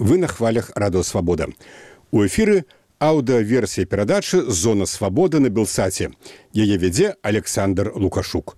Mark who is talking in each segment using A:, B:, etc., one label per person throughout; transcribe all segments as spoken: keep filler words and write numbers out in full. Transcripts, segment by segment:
A: Вы на хвалях Радио Свобода. У эфіры аўдыаверсія перадачы «Зона свабоды» на Белсаце. Яе вядзе Александр Лукашук.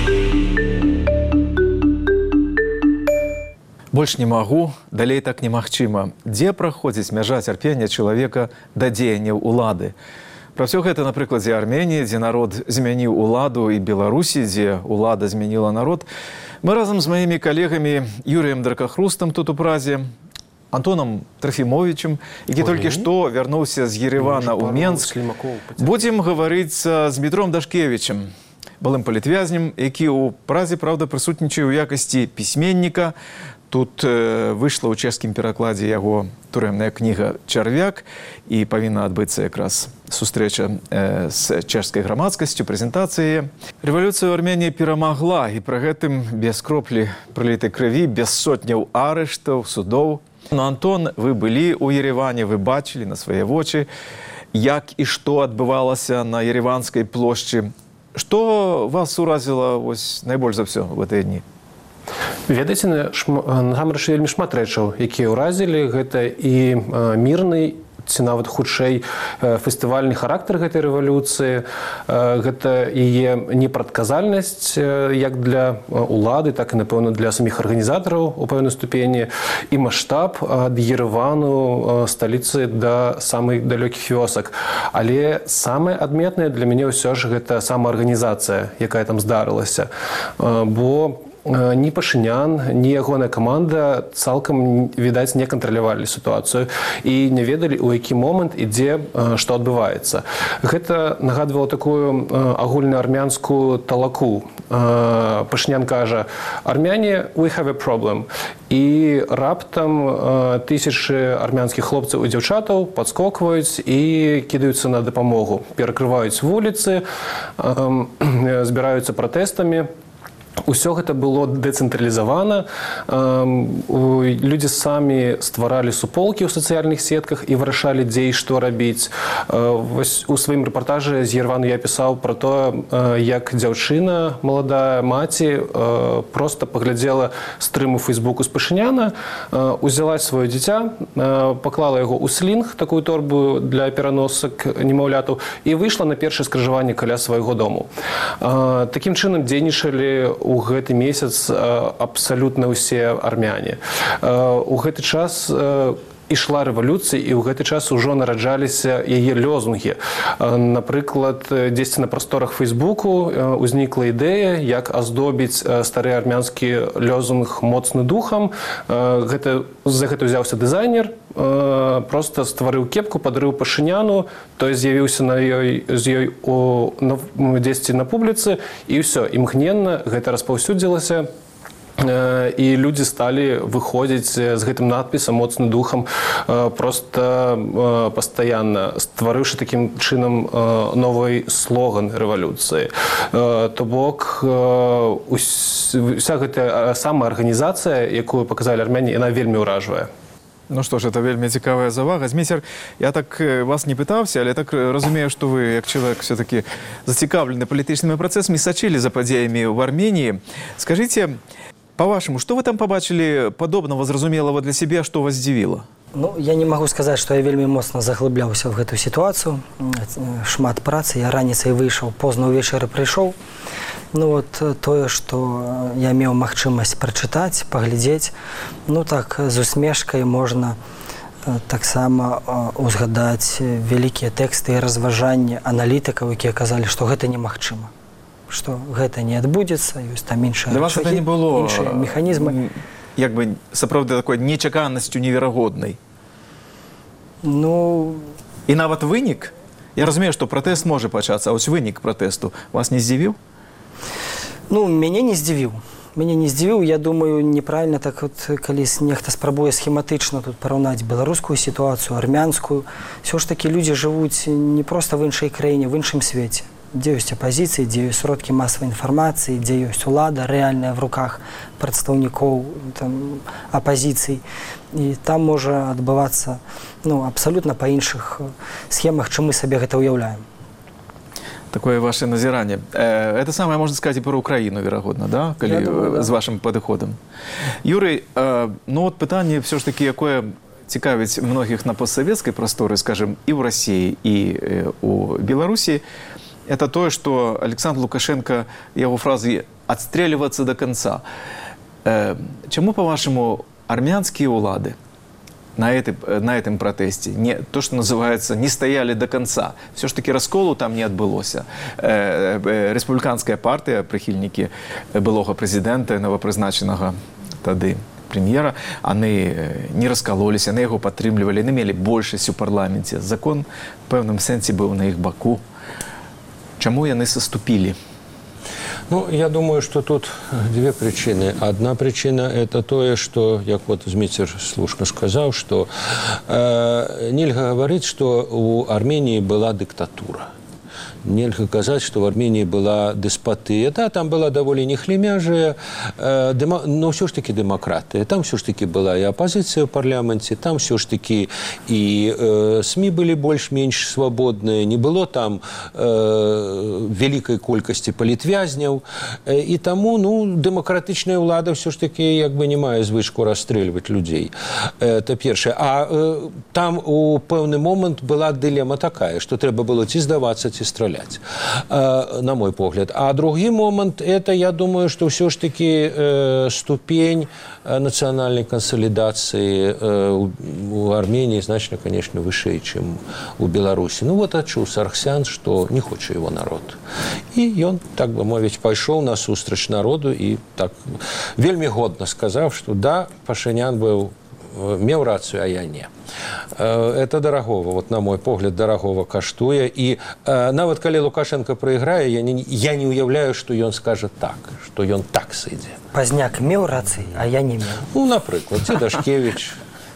B: Больш не магу, далей так немагчыма. Дзе праходзіць мяжа цярпення чалавека да дзеянняў улады? Пра ўсё гэта на прыкладзе Арменіі, дзе народ змяніў уладу, і Беларусі, дзе улада змяніла народ. Мы разам з маімі калегамі Юрыем Дракахрустам тут у Празе, Антоном Трофімовичем, які Ой, толькі што вярнуўся з Еревана ў Менск, будзем гаварыць з Дмітром Дашкевічем, былым палітвязнем, які ў Празе, правда, прысутнічае ў якасці пісьменніка. Тут э, выйшла ў чэшскім перакладзе яго турэмная кніга «Чарвяк», і павінна адбыцца якраз сустрэча э, з чэшскай грамадскасцю, прэзентацыі. Рэвалюцыя ў Арменіі перамагла, і пры гэтым без кроплі пралітай крыві, без сотняў арыштаў, судоў. Ну, Антон, вы былі ў Ереване, вы бачылі на свае вочы, як і што адбывалася на Ереванскай плошчы. Што вас уразіла вось найбольш за ўсё в гэтыя дні?
C: Ведаеце, насамрэч вельмі шмат рэчаў, якія ўразілі. Гэта і мірны, ці нават хутчэй фестывальны характар гэтай рэвалюцыі, гэта яе непрадказальнасць як для улады, так і, напэўна, для саміх арганізатараў у пэўнай ступені, і маштаб ад Еревану, сталіцы, да самых далёкіх вёсак. Але самае адметнае для мяне ўсё ж гэта самаарганізацыя, якая там здарылася. Бо ні Пашынян, ні ягоная каманда цалкам, відаць, не кантралявалі сітуацыю і не ведалі, у які момант і дзе што адбываецца. Гэта нагадвала такую агульнаармянскую талаку. Пашынян кажа: «Армяне, we have a problem». І раптам тысячы армянскіх хлопцаў і дзяўчатаў падскокваюць і кідаюцца на дапамогу, перакрываюць вуліцы, збіраюцца пратэстамі. Усё гэта было дэцэнтралізавана. Людзі самі стваралі суполкі ў сацыяльных сетках і вырашалі, дзе і што рабіць. Вось у сваім рэпартажы з Еревану я пісаў пра тое, як дзяўчына, маладая маці, проста паглядзела стрым у Фейсбуку з Пашыняна, узяла сваё дзіця, паклала яго ў слінг, такую торбу для пераносак немаўлятаў, і выйшла на першае скрыжаванне каля свайго дому. Такім чынам дзейнічалі у гэты месяц абсалютна ўсе армяне. У гэты час ішла рэвалюцыя, і ў гэты час ужо нараджаліся яе лёзунгі. Напрыклад, дзесьці на прасторах Фейсбуку узнікла ідэя, як аздобіць стары армянскі лёзунг «Моцны духам». Гэта, за гэта ўзяўся дызайнер, проста стварыў кепку, падарыў Пашыняну, той з'явіўся на ёй, з ёй у, на, дзесьці на публіцы, і ўсё, імгненна гэта распаўсюдзілася. І людзі сталі выходзіць з гэтым надпісам «Моцны духам» проста пастаянна, стварыўшы такім чынам новы слоган рэвалюцыі. То бок, уся гэтая самаарганізацыя, якую паказалі армяне, яна вельмі ўражвае.
B: Ну што ж, это вельмі цікавая завага. Зміцер, я так вас не пытаўся, але так разумею, што вы, як чалавек, все-таки зацікаўлены палітычнымі працэсамі, сачылі за падзеямі ў Арменіі. Скажыце, па-вашаму, што вы там пабачылі падобнага, зразумелага для сябе, што вас здзівіла?
D: Ну, я не магу сказаць, што я вельмі моцна заглыбляўся ў гэтую сітуацыю. Шмат працы, я раніцай выйшаў, позна ўвечары прыйшоў. Ну, вот тое, што я меў магчымасць прачытаць, паглядзець, ну так, з усмешкай можна таксама узгадаць вялікія тэксты і разважанні аналітыкаў, якія казалі, што гэта немагчыма, што гэта не адбудзецца, ёсць там іншыя рычагі, іншыя механізмы.
B: Як бы, сапраўды, такой нечаканасцю неверагоднай.
D: Ну...
B: І нават вынік? Я разумею, што пратэст можа пачацца, а ось вынік пратэсту вас не здзівіў?
D: Ну, мяне не здзівіў. Мяне не здзівіў. Я думаю, неправільна так вот, калі нехта спрабуе схематычна тут параўнаць беларускую сітуацыю, армянскую. Всё ж такі людзі жывуць не проста в іншай краіне, в іншым свеце. Дзе ёсць апазіцыі, дзе ёсць сродкі масавай інфармацыі, дзе ёсць улада рэальная в руках прадстаўнікоў апазіцый. І там можа адбывацца ну, абсалютна па іншых схемах, чым мы сабе гэта ўяўляем.
B: Такое ваше назирание. Это самое можно сказать и про Украину, вероятно, да? Коли, думаю, да. С вашим подходом. Юрий, ну вот питание все ж таки, какое цікавіць многіх на постсоветской просторы, скажем, и в России, и у Беларуси, это то, что Александр Лукашенко, его фразы «отстреливаться до конца». Чему, по-вашему, армянские улады на, этой, на этом протесте, не, то, что называется, не стояли до конца? Все ж таки расколу там не отбылося. Республиканская партия, прихильники былого президента, новопризначенного тады премьера, они не раскололись, они его подтримливали, они имели большесть у парламенте. Закон в певном сенсе был на их боку. Чему они соступили?
E: Ну, я думаю, что тут две причины. Одна причина – это то, что, як вот Зміцер слушно сказал, что э, нельзя говорить, что у Армении была диктатура. Нельзя сказать, что в Армении была деспотия. Да, там была довольно нехлемяжая, э, демо, но все ж таки демократия. Там все ж таки была и оппозиция в парламенте, там все ж таки и э, СМИ были больше-меньше свободные, не было там э, великой колькости политвязнев. Э, и тому, ну, демократичная влада все ж таки, как бы, не має звичку розстрілювати людей. Это перше. А э, там у певний момент была дилемма такая, что треба было ці здаваться, ці стрелять. На мой погляд. А другой момент, это, я думаю, что все-таки э, ступень национальной консолидации э, у Армении значно, конечно, выше, чем у Беларуси. Ну вот отчув Саргсян, что не хочет его народ. И он, так бы мовить, пошел на сустрач народу и так вельми годно сказав, что да, Пашинян был меў рацыю, а я не. Это дарагова, вот на мой погляд, дарагова каштуе. І э, нават калі Лукашенко прайграе, я не, я не уяўляю, што ён скажа так, што ён так сыдзе.
D: Пазняк меў рацыю, а я не меў.
E: Ну, напрыклад, ці Дашкевич.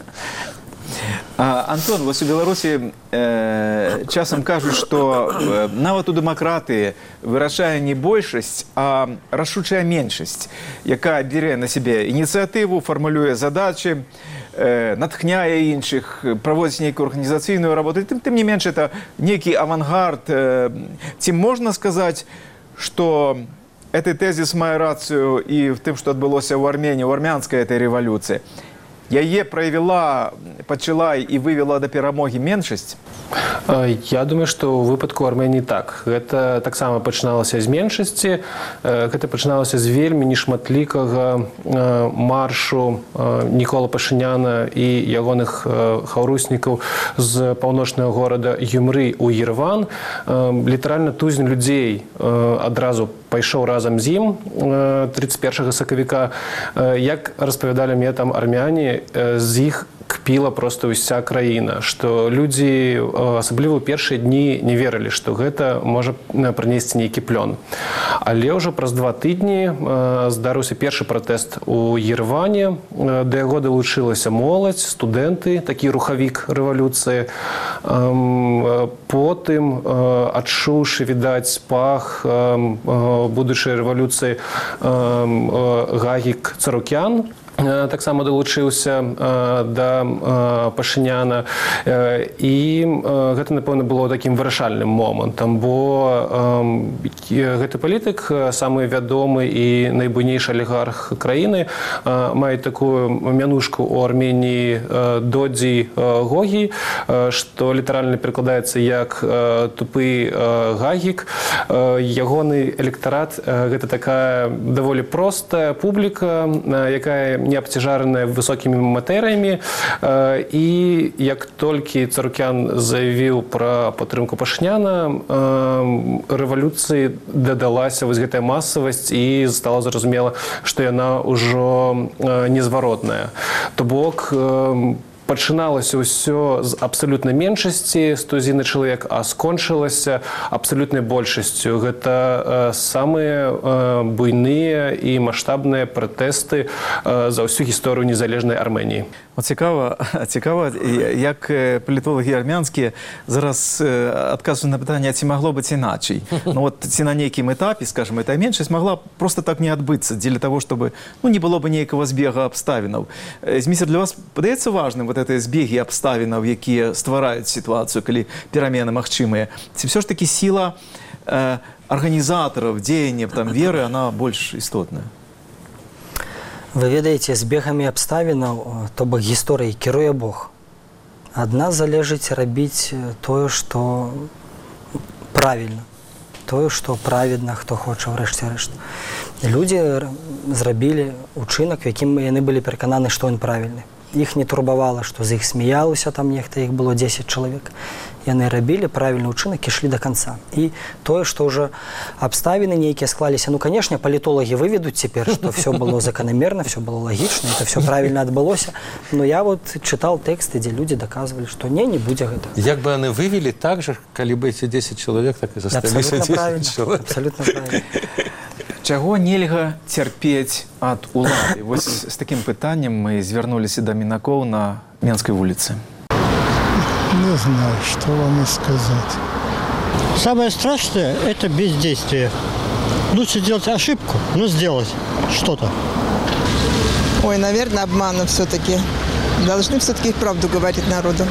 B: А, Антон, вось у Беларусі э, часам кажуць, што э, нават у дэмакратыі вырашае не большасць, а рашучая меншасць, якая бярэ на сябе ініцыятыву, фармулюе задачы, э, натхняе іншых, праводзіць нейкую арганізацыйную работу. Тым, тым не менш, это нейкі авангард. Э, ці можна сказаць, што гэты тэзіс мае рацыю і в тым, што адбылося ў Арменіі, у армянскай этой рэвалюцыі? Яе правіла, пачала і вывела да перамогі меншасць?
C: Я думаю, што ў выпадку Арменіі так. Гэта таксама пачыналася з меншасці. Гэта пачыналася з вельмі нешматлікага маршу Нікола Пашыняна і ягоных хаўруснікаў з паўночнага горада Юмры ў Ереван. Літаральна тузін людзей адразу пайшоў разам з ім тридцать першага сакавіка. Як распавядалі мне там армяне, з іх кпіла проста ўся краіна, што людзі, асабліва ў першыя дні, не верылі, што гэта можа прынесці нейкі плён. Але ўжо праз два тыдні здарыўся першы пратэст у Ереване, да яго далучылася моладзь, студэнты, такі рухавік рэвалюцыі. Потым, адчуўшы, відаць, пах будучай рэвалюцыі, Гагік Царукян таксама далучыўся да Пашыняна. І гэта, напэўна, было такім вырашальным момантам, бо гэты палітык, самы вядомы і найбуйнейшы алігарх краіны, мае такую мянушку ў Арменіі Додзі Гогі, што літаральна перакладаецца як тупы Гагік. Ягоны электарат – гэта такая даволі простая публіка, якая не абцяжараная высокімі матэрыямі. І як толькі Царукян заявіў пра падтрымку Пашыняна, рэвалюцыі дадалася вось гэтая масавасць і стала зразумела, што яна ўжо незваротная. То бок, пачыналася ўсё з абсалютнай меншасці, з тузіны чалавек, а скончылася абсалютнай большасцю. Гэта самыя буйныя і маштабныя пратэсты за ўсю гісторыю незалежнай Арменіі.
B: От цікава, цікава, як палітолагі армянскія зараз адказваюць на пытанне, ці магло быць іначай. Ну вот ці на нейкім этапе, скажем, эта меншасць могла просто так не адбыцца, дзеля того, чтобы, ну, не было бы нейкага збега абставінаў. Зміцер, для вас падаецца важным вот гэтыя збегі абставінаў, якія ствараюць сітуацыю, калі перамены магчымыя? Ці все ж таки сіла э, арганізатараў, дзеяння, там, веры, она больш істотная?
D: Вы ведаеце, збегамі абставінаў, то бок гісторыі, кіруе Бог. ад нас залежыць рабіць тое, што правільна, тое, што праведна, хто хоча ўрэшце рэшт. Людзі зрабілі учынак, у якім яны былі перакананы, што ён правільны. Іх не турбавала, што з іх смяялася, там нехта, іх было дзесяць чалавек. Яны рабілі правільны ўчынак, ішлі да канца. І тое, што ўжо абставіны нейкія склаліся, ну, канешне, палітолагі выведуць цяпер, што все было заканамерна, все было лагічна, это все правільна адбылося. Но я вот чытаў тэксты, дзе людзі даказвалі, што не, не будзе гэта.
E: Як бы яны вывели так же, калі бы эти дзесяць чалавек, так і засталіся дзесяць чалавек.
D: Абсолютно правильно.
B: Чаго нельга цярпець ад улады? Вось з такім пытаннем мы звярнуліся да мінакоў на Менскай вуліцы.
F: Не знаю, что вам и сказать. Самое страшное – это бездействие. Лучше делать ошибку, но сделать что-то.
G: Ой, наверное, обманом все-таки. Должны все-таки правду говорить народу.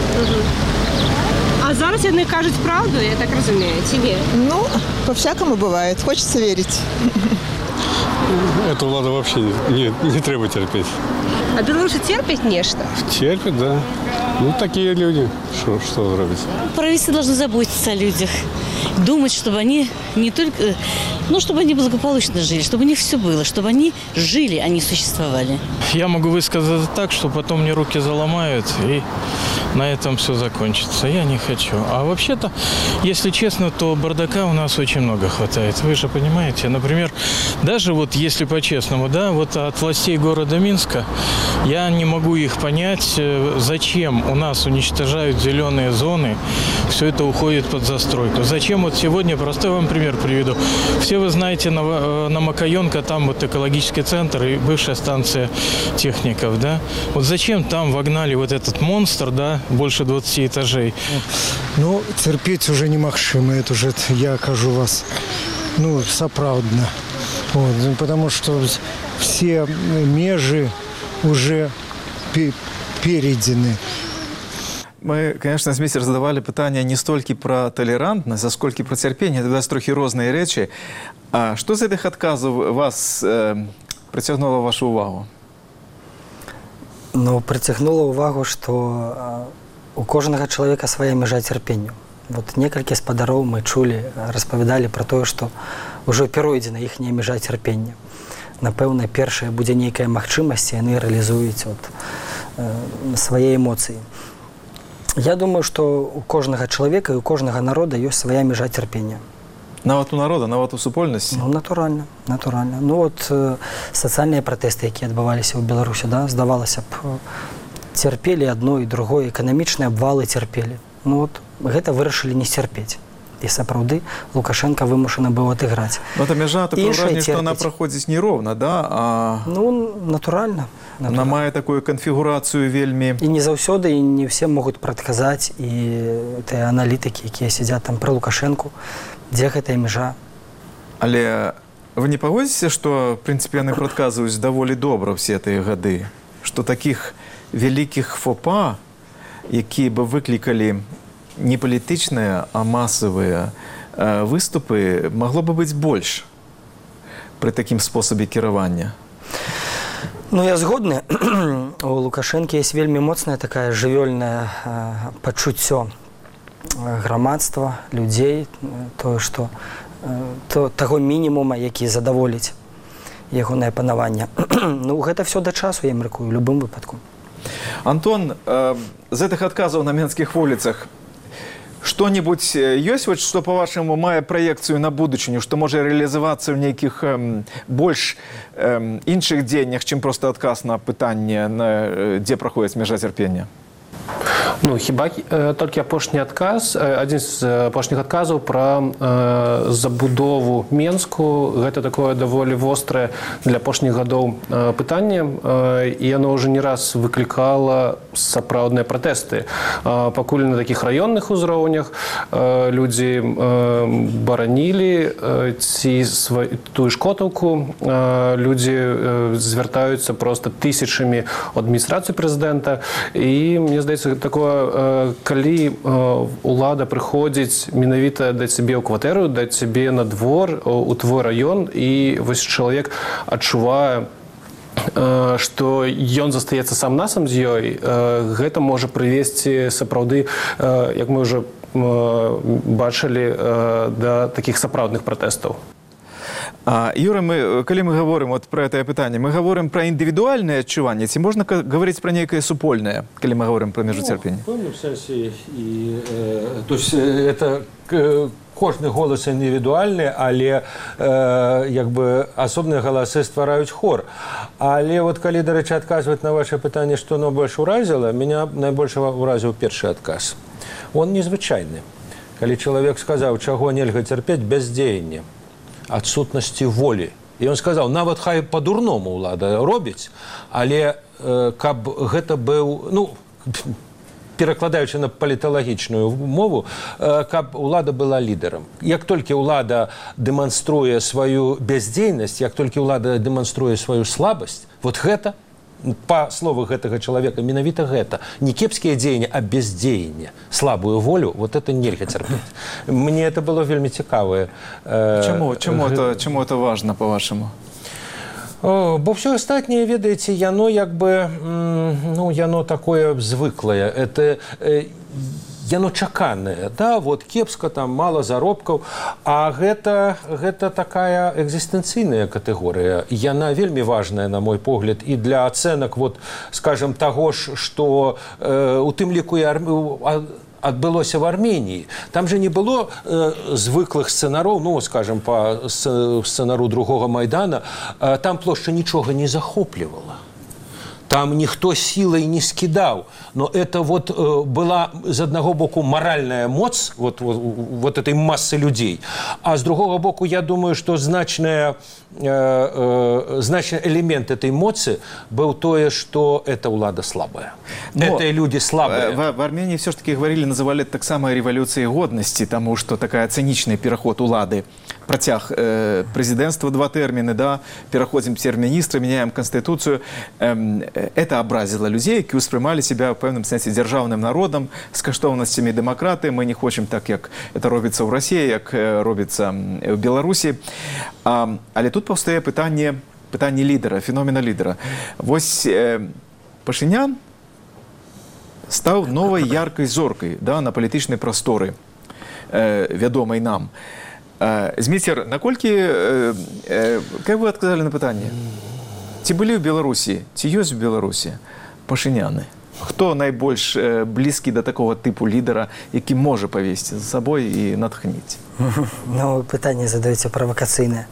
H: А зараз яны кажуць правду, я так разумею, ці не?
G: Ну, по-всякому бывает. Хочется верить.
I: Эту владу вообще не, не, не треба терпеть.
H: А белорусы терпят нечто?
I: Терпят, да. Ну, такие люди. Что, что робить?
J: Правительство должно заботиться о людях. Думать, чтобы они не только... Ну, чтобы они благополучно жили, чтобы у них все было, чтобы они жили, а не существовали.
K: Я могу высказать так, что потом мне руки заломают, и на этом все закончится. Я не хочу. А вообще-то, если честно, то бардака у нас очень много хватает. Вы же понимаете, например, даже вот если по-честному, да, вот от властей города Минска я не могу их понять, зачем у нас уничтожают зеленые зоны, все это уходит под застройку. Зачем вот сегодня, простой вам пример приведу. Все вы знаете, на, на Макаенко там вот экологический центр и бывшая станция техников, да? Вот зачем там вогнали вот этот монстр, да, больше двадцати этажей?
F: Ну, терпеть уже немагчыма, это уже я кажу вас, ну, сапраўдна. Вот, потому что все межи уже перейдены.
B: Мы, конечно, з міцер задавали пытанне не столькі пра талерантнасць, а сколькі пра цярпенне, тогда трохі розныя рэчы. А што з гэтых адказаў вас э, прыцягнула вашу ўвагу?
D: Ну, прыцягнула ўвагу, што у кожнага чалавека свая мяжа цярпенню. Вот некалькі спадароў мы чулі, распавядалі пра тое, што ўжо перайдзена іхняя мяжа цярпення. Напэўна, першая будзе нейкая магчымасць, яны рэалізуюць вот, э, свае эмоцыі. Я думаю, што у кожнага чалавека і у кожнага народа ёсць свая мяжа цярпення.
B: Нават у народа, нават у супольнасці?
D: Ну, натуральна, натуральна. Ну, от э, сацыяльныя пратэсты, якія адбываліся ў Беларусі, да, здавалася б, цярпелі адно і другое, эканамічныя абвалы цярпелі. Ну, от гэта вырашылі не сцярпець. І сапраўды Лукашенко вымушаны быў адыграць.
B: Ну, это мяжа, такое ўражанне, што она праходзіць нероўна, да? А...
D: Ну, натуральна.
B: Она мае такую канфігурацыю вельмі...
D: І не заўсёды, і не ўсе могуць прадказаць, і тыя аналітыкі, якія сядзяць там пры Лукашенку, дзе гэтая мяжа.
B: Але вы не пагодзіце, што, в прынцыпе, яны прадказваюць даволі добра ўсе тыя гады, што такіх вялікіх фопа, якія бы выклікалі не палітычныя, а масавыя э, выступы, магло бы быць больш пры такім спосабе кіравання?
D: Ну, я згодны. У Лукашэнкі есть вельмі моцная такая жывёльная э, пачуццё грамадства, людзей, тое, што э, то, таго мінімума, які задаволіць ягонае панаванне. Ну, гэта все да часу, я мяркую, у любым выпадку.
B: Антон, э, з гэтых адказаў на менскіх вуліцах што-небудзь ёсць, вот, што, па-вашаму, мае праекцыю на будучыню, што можа рэалізавацца ў нейкіх э, больш э, іншых дзеяннях, чым проста адказ на пытанне, на, дзе праходзіць мяжа цярпення?
C: Ну, хіба э, толькі апошні адказ, э, адзін з апошніх адказаў пра э, забудову Менску. Гэта такое даволі вострае для апошніх гадоў э, пытанне, э, і яно ўжо не раз выклікала сапраўдныя пратэсты. Э, пакуль на такіх раённых узроўнях э, людзі э, баранілі э, ці свай, тую ж Котаўку, э, людзі э, звяртаюцца проста тысячамі ад адміністрацыі прэзідэнта, і мне здаецца, такое, калі улада прыходзіць менавіта да цябе ў кватэру, да цябе на двор, у твой раён, і вось чалавек адчувае што ён застаецца сам насам з ёй, гэта можа прывесці сапраўды, як мы ўжо бачылі, да такіх сапраўдных пратэстаў.
B: А, Юра, мы, калі мы говорим вот про это пытанне, мы говорим про индивидуальное адчуванне, ці можна говорить про некое супольное, калі мы говорим про межу цярпення?
E: Ну, в пэўным сэнсе, і, э, то есть это э, кожны голас індывідуальны, але э, як бы асобныя галасы ствараюць хор. Але вот калі, дарэчы, адказваць на ваше пытанне, што оно больш уразіла, меня найбольш уразіў першы адказ. Он незвычайны. Калі чалавек сказаў, чаго нельга цярпець, бяздзеянне, адсутнасці волі. І ён сказаў, нават хай па-дурному ўлада робіць, але э, каб гэта быў, ну, перакладаючы на паліталагічную мову, э, каб ўлада была лідарам. Як толькі ўлада дэманструе сваю бяздзейнасць, як толькі ўлада дэманструе сваю слабасць, вот гэта, па словах гэтага чалавека, менавіта гэта. Не кепскія дзеянні, а бяздзеянне. Слабую волю, вот это нельга цярпець. Мне это было вельмі цікавае.
B: Чаму? Чаму это, чаму это важна, па-вашаму?
E: Бо ўсё астатняе, ведаеце, яно як бы, ну, яно такое звыклае. Это яно чаканае, да, вот кепска, там мало заробкаў, а гэта, гэта такая экзістэнцыйная катэгорыя. Яна вельмі важная, на мой погляд, і для ацэнак, вот, скажем, таго ж, што э, у тым ліку і армію адбылося в Армении. Там же не было э, звыклых сцэнароў, ну, скажем, по сцэнару другого Майдана, э, там плошча нічога не захоплівала. Там ніхто сілай не скідаў. Но это вот э, была, з аднаго боку, маральная моц вот, вот, вот этой массы людей. А з другого боку, я думаю, что значная, э, э, значный элемент этой моцы был тое, что эта ўлада слабая. Но это люди слабые.
B: В, в Армении все ж таки говорили, называли так само революцией годности, тому что такая циничный переход улады. Протяг э, президентства два термины, да, переходим премьер-министра, меняем конституцию. Эм, это образило людей, які усприймали себя в певному сенсі державним народом, з коштовностями демократи. Ми не хочемо так, як це робиться в Росії, як робиться в Білорусі. А, але тут повстає питання, питання лідера, феномена лідера. Ось е, Пашинян став новою яркою зоркою, да, на політичні простори, е, відомий нам. Зміцер, наколькі, э, э, как вы отказали на питание? Ці были в Беларуси, ці есть в Беларуси Пашиняны? Хто найбольш э, близкий до такого типу лідера, який може повести за собою і натхнити?
D: Ну, питання задається провокаційне.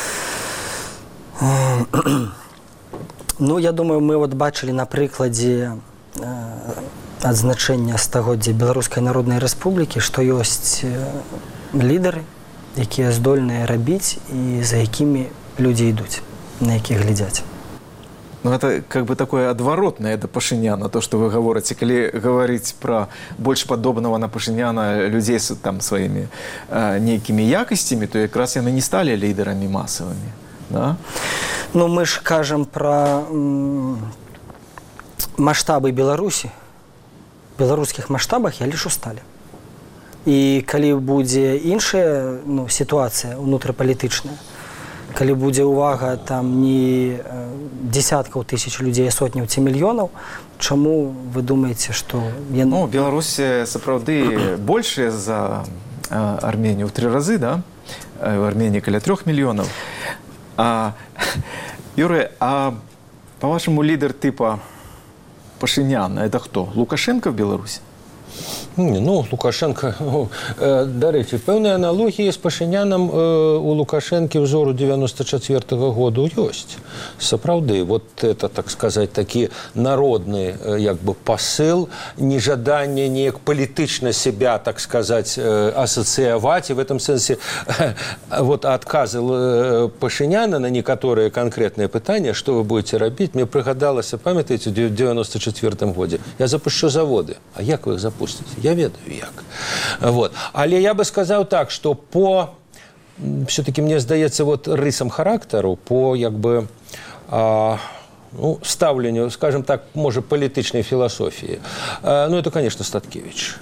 D: Ну, я думаю, ми от бачили на прикладі адзначення стагоддзя Беларускай Народнай Рэспублікі, што ёсць лідары, якія здольныя рабіць і за якімі людзі ідуць, на якіх глядзяць.
B: Ну, это как бы такое отворотное до Пашиняна, то, что вы говорите. Коли говорить про больше подобного на Пашиняна людей с там, своими э, некими якостями, то как раз они не стали лидерами массовыми. Да?
D: Ну, мы же кажем про м, масштабы Беларуси. В белорусских масштабах я лишь устали. І калі будзе іншая, ну, ситуация внутрипалітычная, калі будзе увага там не десяткаў тысяч людей, а сотняў ці мільёнаў, чаму вы думаеце, што... Я...
B: Ну, Беларусь сапраўды большая за а, Армению в три разы, да? В Армении каля трёх миллионов. А, Юрий, а по-вашему лидер типа Пашиняна это кто? Лукашенко в Беларуси?
E: Ну, Лукашенко, ну, э, дарэчы, пэўныя аналогіі з Пашинянам э, у Лукашэнкі ўзору девяносто четвёртого году ёсць. Сапраўды, вот это, так сказать, такі народны э, як бы посыл, нежаданне неяк палітычна себя, так сказать, э, асацыяваць, і в этом сэнсе э, вот адказы э, Пашиняна на некаторыя конкретныя пытанні, што вы будете рабіць, мне прыгадалася, памятаеце, в девяносто четвёртым годзе, я запушчу заводы, а як вы их запустите? Я ведаю, як. Вот. Але я бы сказал так, что по, все-таки мне здаецца, вот рысам характару, по, як бы, а, ну, ставленню, скажем так, может, палітычнай філасофіі, а, ну, это, конечно, Статкевич.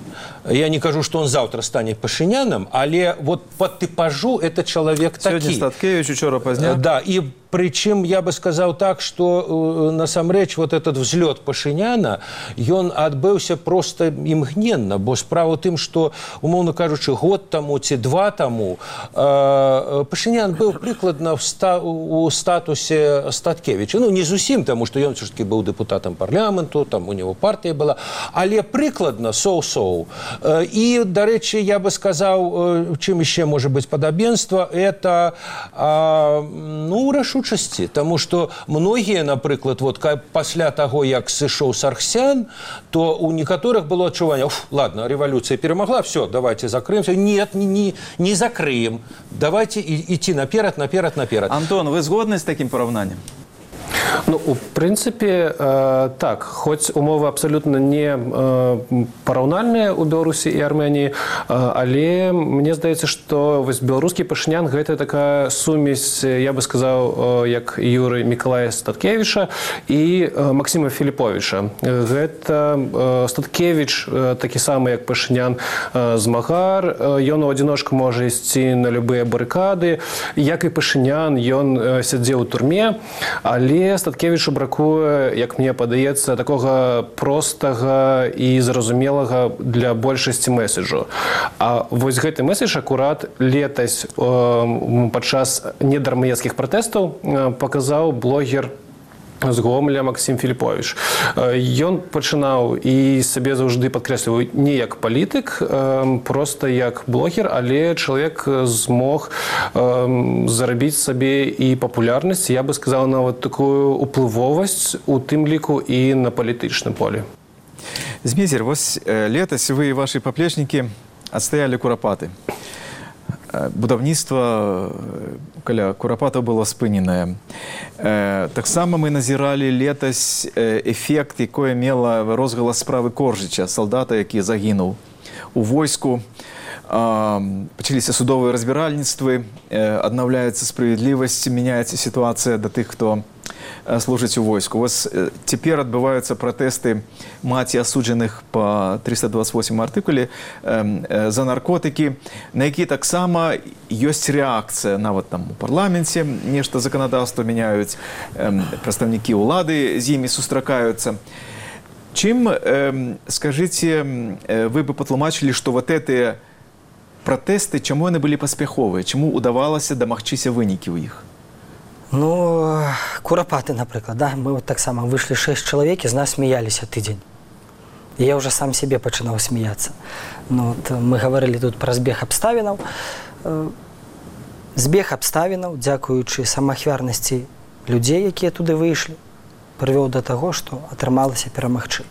E: я не кажу, что он завтра станет Пашиняном, але вот по типажу это человек такі.
B: Сёння Статкевич, учора Пазняк.
E: Да, и причем я бы сказал так, что насамрэч вот этот взлет Пашиняна, ён адбыўся просто імгненна, бо справа ў тым, что, умоўно кажучы, год тому ці два тому э, Пашинян был прыкладна в ста, у статусе Статкевича. Ну, не зусім, тому что ён все-таки был депутатом парламенту, там у него партия была, але прыкладна соу-соу. Э, и, дарэчы, я бы сказал, э, чым еще может быть подобенство, это э, ну, рашучасці, тому что многие, напрыклад, вот пасля того, як сышоў Саргсян, то у некоторых было адчуванне: ладно, революция перемогла, все, давайте закрыемся. Нет, не, не, не закрыем. Давайте идти наперед, наперед, наперед.
B: Антон, вы згодны з таким параўнаннем?
C: Ну, у прынцыпе, э, так, хоць умовы абсалютна не э, параўнальныя ў Беларусі і Арменіі, э, але мне здаецца, што вось беларускі Пашынян гэта такая сумесь, я бы сказаў, э, як Юры Мікалая Статкевіча і э, Максіма Філіповіча. Гэта э, Статкевіч э, такі самы, як Пашынян, э, змагар, э, ён у адзіночку можа ісці на любыя барыкады, як і Пашынян, ён э, сядзеў у турме, але Статкевічу бракуе, як мне падаецца, такога простага і зразумелага для большасці месседжу. А вось гэты месседж акурат летась э, падчас недармеецкіх пратэстаў э, паказаў блогер з Гомеля Максім Філіповіч. Ён пачынаў і сабе заўжды падкрэсліваў не як палітык, проста як блогер, але чалавек змог зарабіць сабе і папулярнасць, я бы сказала, нават такую уплывовасць у тым ліку і на палітычным полі.
B: Змейзер, вось летась вы і вашы паплечнікі адстаялі Курапаты. Будаўніцтва каля Курапатаў было спыненае. Таксама мы назіралі летась эфект, якое мела розгалас справы Коржыча, салдата, які загінуў у войску. Пачаліся судовыя разбіральніцтвы, аднаўляецца справядлівасць, мяняецца сітуацыя да тых, хто служыць у войску. Вось цяпер адбываюцца пратэсты маці асуджаных па трыста дваццаць восьмым артыкуле за наркотыкі, на які таксама ёсць рэакцыя. Нават там у парламенце нешта заканадаўства мяняюць, прадстаўнікі ўлады з імі сустракаюцца. Чым, скажыце, вы бы патлумачылі, што вот гэтыя пратэсты, чаму яны былі паспяховыя, чаму удавалася дамагчыся вынікі ў іх?
D: Ну, Курапаты, напрыклад, да? Мы вот так само вышли шесть человек, из нас смеялись тыдзень. И я уже сам себе пачынаў смеяться. Ну, вот мы говорили тут про збег абставінаў. Збег абставінаў, дзякуючы самаахвярнасці людзей, якія туды выйшлі, прывёў да таго, што атрымалася перамагчы.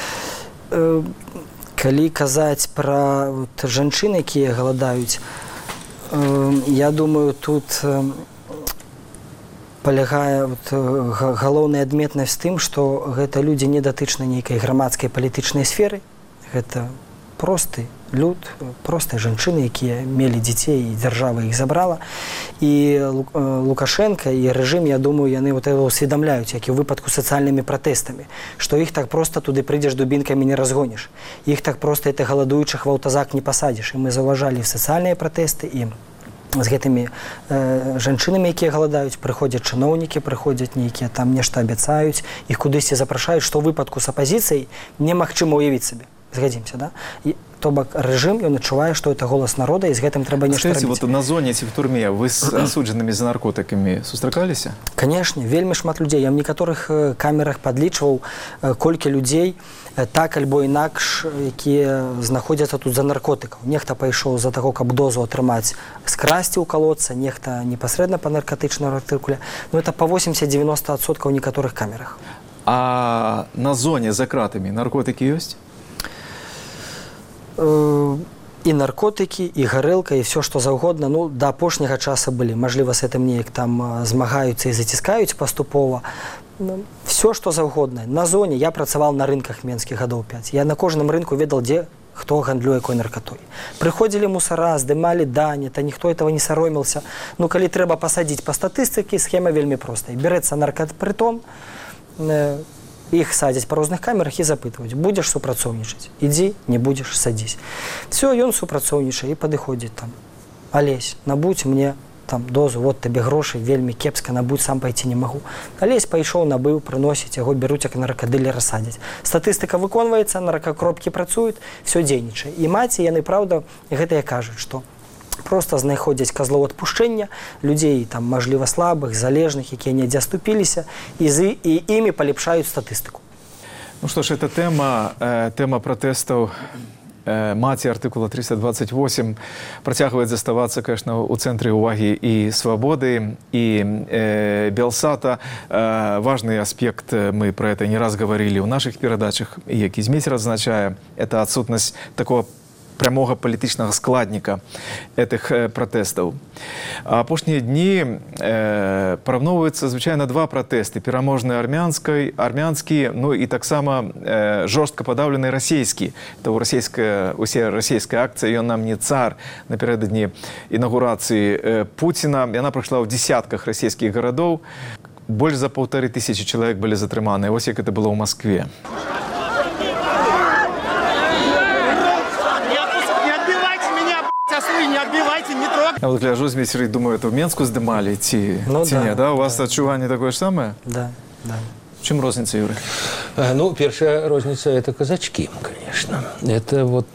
D: Калі казаць пра вот, жанчын, якія галадаюць, я думаю, тут палягае вот, галоўная адметнасць тым, што гэта людзі не датычны нейкай грамадскай палітычнай сферы. Гэта просты люд, простыя жанчыны, якія мелі дзяцей, і дзяржава іх забрала. І Лукашенко і рэжым, я думаю, яны вот это усведамляюць, як і ў выпадку сацыяльнымі пратэстамі, што іх так проста туды прыйдзеш дубінкамі не разгоніш. Іх так проста это галадуючых в аўтазак не пасадзіш. І мы заўважалі сацыяльныя пратэсты, і з гэтымі э, жанчынамі, якія галадаюць, прыходзяць чыноўнікі, прыходзяць нейкія там нешта абяцаюць, іх кудысьці запрашаюць, што ў выпадку з апазіцыяй немагчыма ўявіць сабе. Згадзімся, да? І то бок рэжым, ён адчувае, што это голас народа, і з гэтым трэба нешта рабіць.
B: Вот на зоне ці в турме вы з асуджанымі за наркотыкамі сустракаліся?
D: Канешне, вельмі шмат людзей. Я ў некаторых камерах падлічваў, колькі людзей так альбо інакш, якія знаходзяцца тут за наркотыкаў. Нехта пайшоў за таго, каб дозу атрымаць, скрасці ў калодца, нехта непасрэдна па наркотычнаму артыкуле. Ну, это па восемьдесят-девяносто адсоткаў ў некаторых камерах.
B: А на зоне за кратамі наркотыкі ёсць?
D: І наркотыкі, і гарэлка, і все, што заўгодна. Ну, да апошняга часа былі. Мажліва, з гэтым неяк там змагаюцца і заціскаюць паступова. Все, што заўгодна. На зоне я працаваў на рынках менскіх гадоў пяць. Я на кожным рынку ведал, дзе хто гандлюе якой наркатой. Прыходзілі мусара, здымалі дані, та ніхто этого не саромился. Ну, калі трэба пасадзіць па статыстыкі, схема вельмі простая. Берецца наркапрытон, Іх садзяць па розных камерах і запытваюць: будзеш супрацоўнічаць, ідзі, не будзеш, садзісь. Все, ён супрацоўнічае і падыходзіць там: Алесь, набудзь мне там дозу, вот табе грошы, вельмі кепска, набудзь, сам пайти не магу. Алесь пайшоў, набыў, прыносіць, яго бяруць як наркадылера, садзяць. Статыстыка выконваецца, наркакропкі працуюць, все дзейнічае. І маці, яны, праўда, гэтыя кажуць, што просто знаходзяць козлоў адпушчэння, людзей там, мажліва, слабых, залежных, якія недзе аступіліся, і, з, і імі палепшаюць статыстыку.
B: Ну што ж, эта тэма, э, тэма пратэстаў маці артыкула триста двадцать восемь працягвае заставацца, конечно, у цэнтры ўвагі і свабоды, і э, Белсата. Э, важный аспект, мы про это не раз говорили у наших перадачах, які Зміцер адзначае, это адсутнасць такого прямого палітычнага складніка этих э, пратэстаў. А апошнія дні э, параўноўваюцца звычайна два пратэсты: пераможны армянскай, армянскі, ну і таксама э, жорстка падаўлены расійскі. Это расійская, усе расійская акцыя «Ён нам не цар» напярэдадні інаўгурацыі э, Пуціна. Яна прайшла ў дзесятках расійскіх гарадоў. Больш за паўтары тысячы чалавек былі затрыманы. Вось як это было ў Маскве. Я вот гляжу, Зміцер, и думаю, это в Менску здымали, ці,
D: ну,
B: ці
D: да,
B: не, да? У
D: да.
B: вас адчуванне такое ж самое?
D: Да, да.
B: В чым розніца, Юрий?
E: Ну, первая розница – это казачки, конечно. Это вот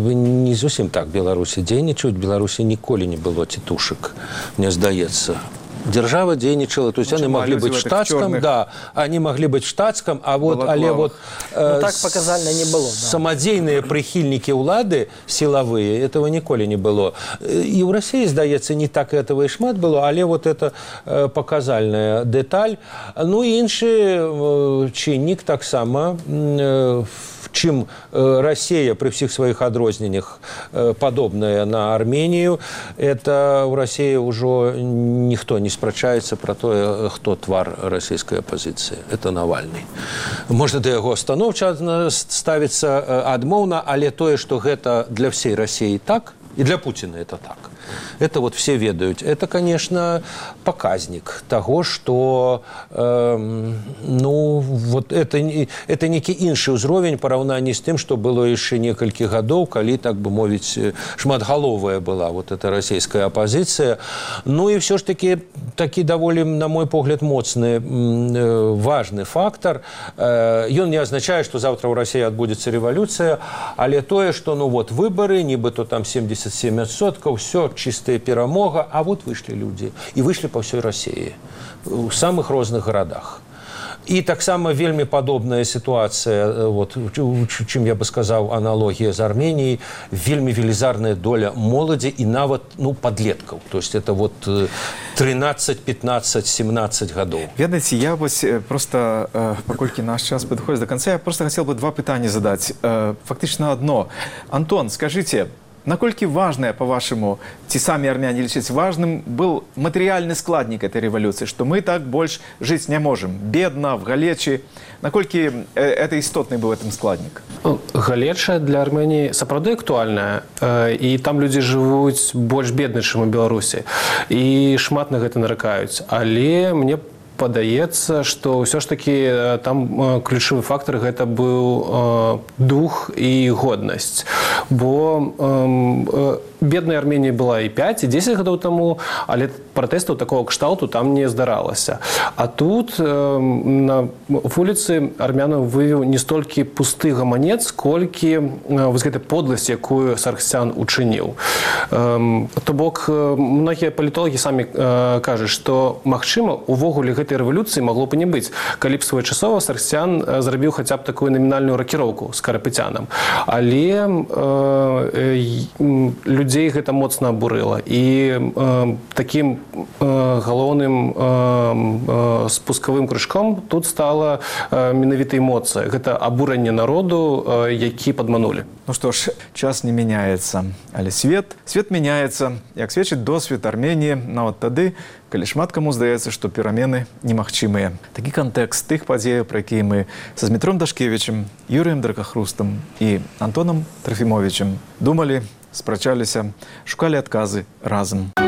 E: не зусім так Беларуси дзейнічаюць. В Беларуси ніколі не было тітушек, мне здаецца. Держава дзейнічала, то есть ну, они могли быть в штатском, да, они могли быть в штатском, а вот, але вот
D: э, ну, так показально не было, да.
E: Самодзейные прихильники улады силовые, этого ніколі не было. И в России, здаецца, не так этого и шмат было, але вот это э, показальная деталь. Ну и иншы э, чинник так само э, чым Россия при всех своих адрозненнях подобная на Армению, это в России уже никто не спрачаецца про то, кто твар российской оппозиции. Это Навальный. Можно да яго станоўча ставіцца адмоўна, але тое, что гэта для всей России так, и для Путина это так. Это вот все ведают. Это, конечно, показник того, что э, ну, вот это, это некі іншы ўзровень параўнанні з тым, што было яшчэ некалькі гадоў, калі, так бы мовіць, шматгаловая была вот эта российская оппозиция. Ну и все ж таки, такі даволі, на мой погляд, моцны, э, важный фактор. Э, ён не означае, что завтра у России адбудзецца революция, але тое, что ну вот выборы, нібыто там семьдесят семь адсоткаў, все, чистая перамога, а вот вышли люди. И вышли по всей России, в самых розных городах. И таксама вельмі падобная ситуация, вот, чым я бы сказал, аналогия с Арменией, вельмі велізарная доля моладзі и нават, ну, подлетков. То есть это вот тринадцать, пятнадцать, семнадцать годов.
B: Ведаеце, я вось просто, э, паколькі наш час подходит до конца, я просто хотел бы два пытания задать. Э, фактично одно. Антон, скажите, наколькі важное, по-вашему, ці самі армяне лічаць важным, был материальный складник этой революции, что мы так больше жить не можем, бедно, в галечы. Наколькі это істотный был этом складник?
C: Галеча для Армении сапраўды актуальная, и там люди живут больш бедна, чым у Беларусі, и шмат на гэта наракаюць. Але мне падаецца, што ўсё ж таки там ключавы фактор гэта быў дух і годнасць. Бо э, бедная Арменія была і пяць, і дзесяць гадоў таму, але пратэстаў такого кшталту там не здаралася. А тут э, на вуліцы армянаў вывеў не столькі пусты гаманец, колькі э, вось гэтай подласць, якую Саргсян учыніў. Э, то бок, многія палітолагі самі э, кажуць, што магчыма, увогуле гэтай рэвалюцыі магло б не быць, калі б своечасова Саргсян зрабіў хаця б такую намінальную ракіроўку з Карапетянам. Але э, э, людзей гэта моцна абурыла. І э, такім э, галоўным э, э, спускавым крышком тут стала э, менавіта эмоцыя. Гэта абурэнне народу, э, які падманулі.
B: Ну что ж, час не меняется, але свет, свет меняется, як сведчыць досвед Армении, нават тады, калі шмат каму здаецца, што перамены немагчымыя. Такі кантэкст тых падзеяў, пра якія мы са Змітром Дашкевічем, Юрыем Дракахрустам і Антонам Трофімовічем думалі, спрачаліся, шукалі адказы разам.